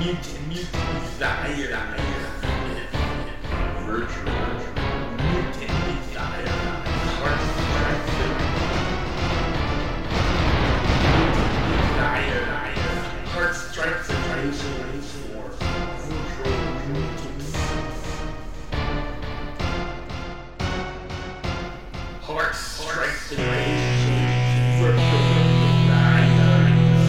mutant desire, virtual, mutant desire, heart strikes and race for virtual mutants. Heart strikes and race virtual desire.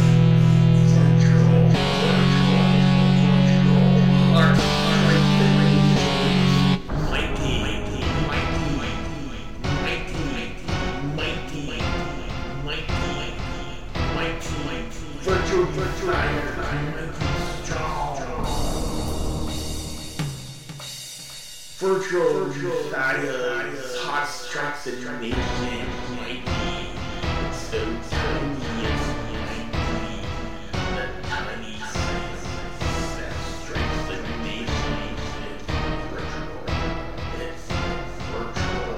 Virtual desire, hot strikes and nation might be so tiny as might be. The tiny sense that strikes the nation is virtual. It's virtual.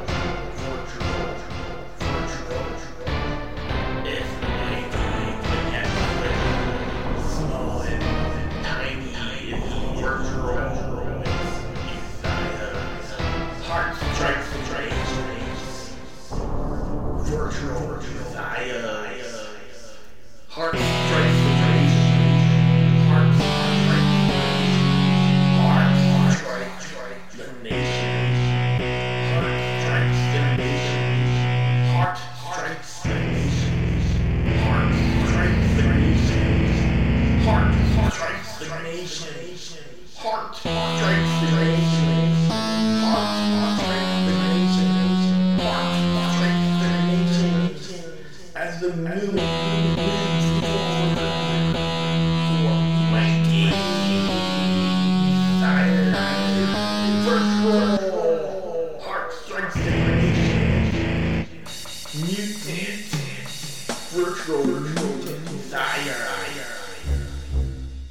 It's mighty, but small and tiny is virtual. Heart strikes and race. Virtual desires. Heart strikes and race. Heart strikes the nation. Heart strikes the nation. Heart strikes the nation. Heart strikes the nation. Heart strikes the nation. Heart strikes the nation. As the moon moves forward for mighty desire, virtual heart strikes the nation, mutant, virtual mutant desire.